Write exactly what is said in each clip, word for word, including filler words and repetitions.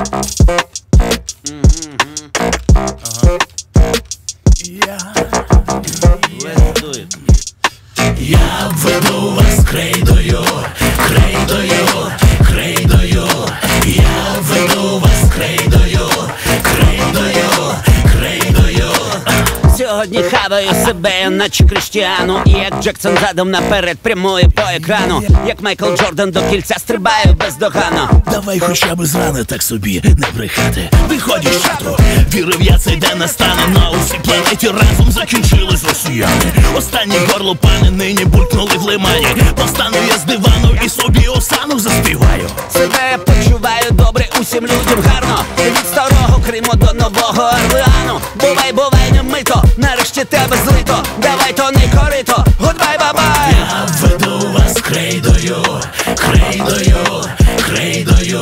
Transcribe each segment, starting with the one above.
Я веду вас крейдою, крейдою, крейдою. Я веду вас крейдою, крейдою, крейдою. Сьогодні хаваю себе, наче Кріштіану, і як Джексон задом наперед прямую по екрану. Як Майкл Джордан до кільця стрибаю бездоганно. Давай хоча б зрани так собі не брехати. Виходять з чату, вірив я, цей день настане. На усій планеті разом закінчились росіяни. Останні горлопани нині булькнули в лимані. Повстану я з дивану і собі осану заспіваю. Себе я почуваю добре, усім людям гарно. Від старого Криму до нового Орлеану. Бувай, бувай, не мито, нарешті тебе злито. Давай то не корито, гудбай, бабай. Я веду вас крейдою, крейдою, крейдою.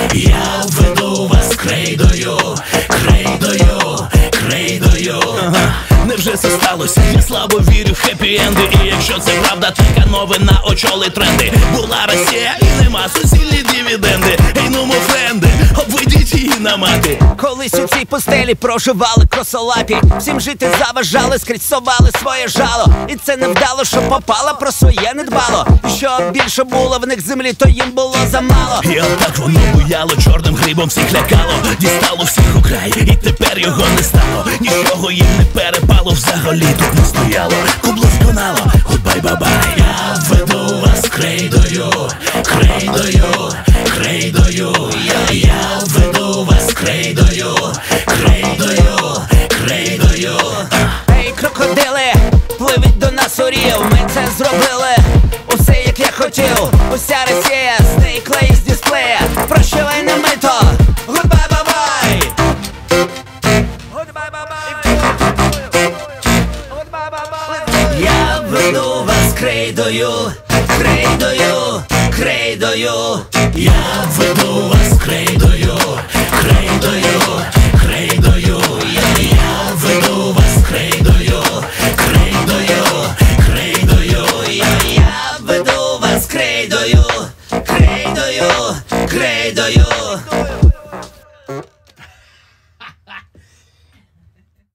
Я веду вас крейдою, крейдою, крейдою. Невже це сталося? Я слабо вірю в хеппі-енди. І якщо це правда, така новина очолить тренди. Була Росія і нема, суцільні дивіденди. Ей, ну, мо френди, обведіть її на мати. Колись у цій пустелі проживали косолапі. Всім жити заважали, скрізь совали своє жало. І це не вдало, що попало, про своє не дбало. І що більше було в них землі, то їм було замало. І отак воно буяло, чорним грибом всіх лякало. Дістало всіх у край, і тепер його не стало. Нічого їм не перепало, взагалі тут не стояло. Кубло сконало, гудбай, бабай. Я веду вас крейдою, крейдою, крейдою. Я, я веду вас крейдою, крейдою, крейдою. Ей, крокодили, пливіть до нас у рів. Ми це зробили, усе як я хотів. Уся Росія, зникла із дисплея. Прощавай, не мито, гудбай, бабай. Гудбай, бабай. Гудбай, бабай. Я веду вас крейдою, крейдою, крейдою. Я веду вас крейдою, крейдою, крейдою. Я, я веду вас крейдою, крейдою, крейдою. Я, я веду вас крейдою, крейдою, крейдою.